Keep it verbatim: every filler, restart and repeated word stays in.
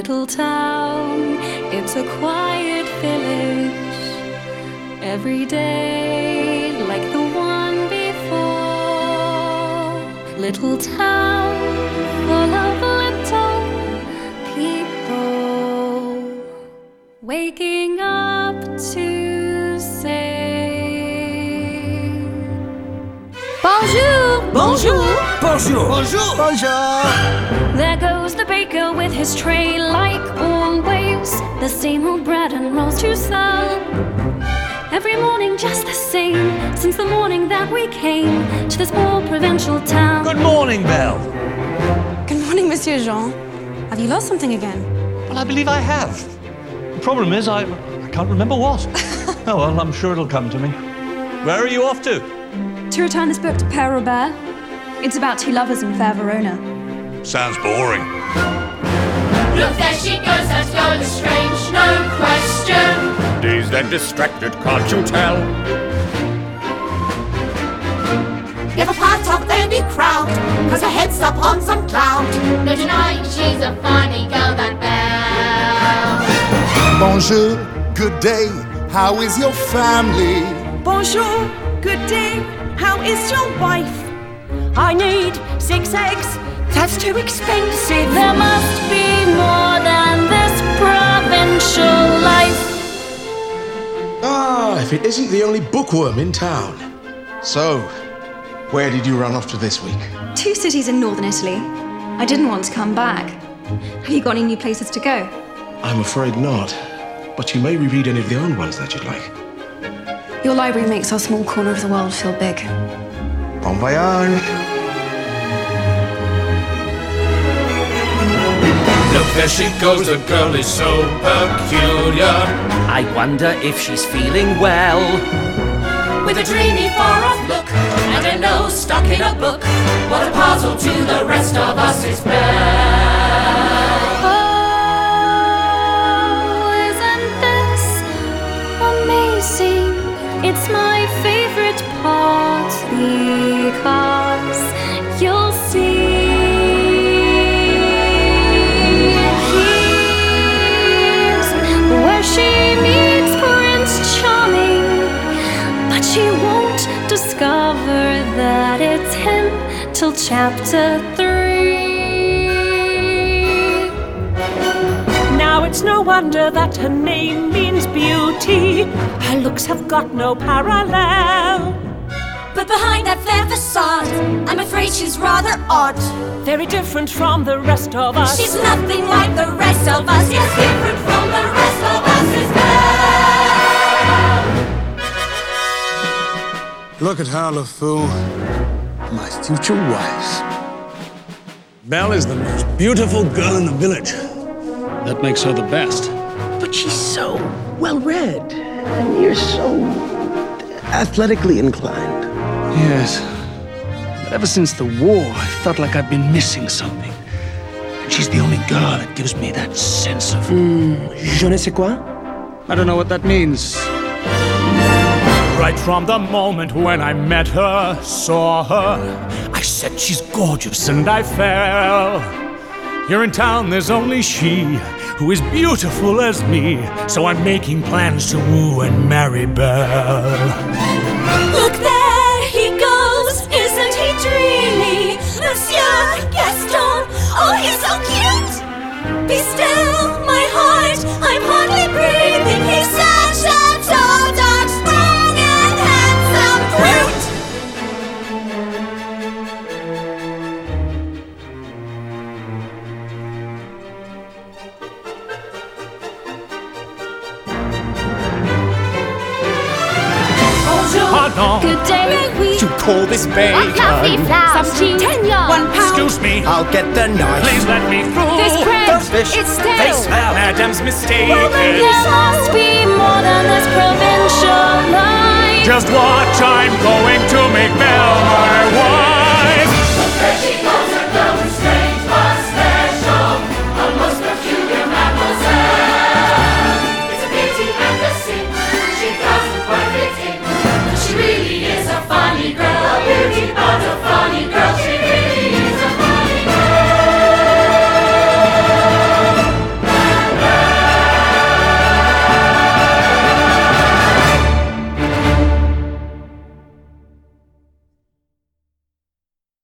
little town. It's a quiet village. Every day like the one before. Little town full of little people waking up to say bonjour, Bonjour. Bonjour. Bonjour. Bonjour. There goes the baker with his tray, like always. The same old bread and rolls to sell. Every morning just the same, since the morning that we came to this small provincial town. Good morning, Belle. Good morning, Monsieur Jean. Have you lost something again? Well, I believe I have. The problem is I, I can't remember what. Oh, well, I'm sure it'll come to me. Where are you off to? To return this book to Père Robert. It's about two lovers in fair Verona. Sounds boring. Look, there she goes, that girl is strange, no question. Dazed and distracted, can't you tell? Never part of any crowd, cause her head's up on some cloud. No denying she's a funny girl, that Belle. Bonjour, good day, how is your family? Bonjour, good day, how is your wife? I need six eggs, that's too expensive. There must be more than this provincial life. Ah, if it isn't the only bookworm in town. So, where did you run off to this week? Two cities in northern Italy. I didn't want to come back. Have you got any new places to go? I'm afraid not. But you may reread any of the old ones that you'd like. Your library makes our small corner of the world feel big. Bon voyage. Look, there she goes, the girl is so peculiar. I wonder if she's feeling well. With a dreamy far-off look and a nose stuck in a book. What a puzzle to the rest of us is Belle. Oh, isn't this amazing? It's my favorite part because you'll see. She meets Prince Charming, but she won't discover that it's him till chapter three. Now it's no wonder that her name means beauty. Her looks have got no parallel. But behind that fair facade, I'm afraid she's rather odd. Very different from the rest of us. She's nothing like the rest of us. Yes, different from the rest of us is Belle. Look at her, LeFou. My future wife. Belle is the most beautiful girl in the village. That makes her the best. But she's so well-read, and you're so athletically inclined. Yes. But ever since the war, I felt like I've been missing something. And she's the only girl that gives me that sense of... Mm, je ne sais quoi? I don't know what that means. Right from the moment when I met her, saw her, I said she's gorgeous and I fell. Here in town there's only she who is beautiful as me, so I'm making plans to woo and marry Belle. Look there he goes, isn't he dreamy? Monsieur Gaston, oh he's so cute. Be still, my heart, I'm hardly breathing. He's such a tall, dark, strong and handsome brute. Pardon, Good day, you call this bacon? some cheese, one pound. Excuse me, I'll get the knife. please let me through. This bread, Those fish, it's they stale. smell. Madam's mistaken. There must be more than this provincial life. Just watch, I'm going to make Belle my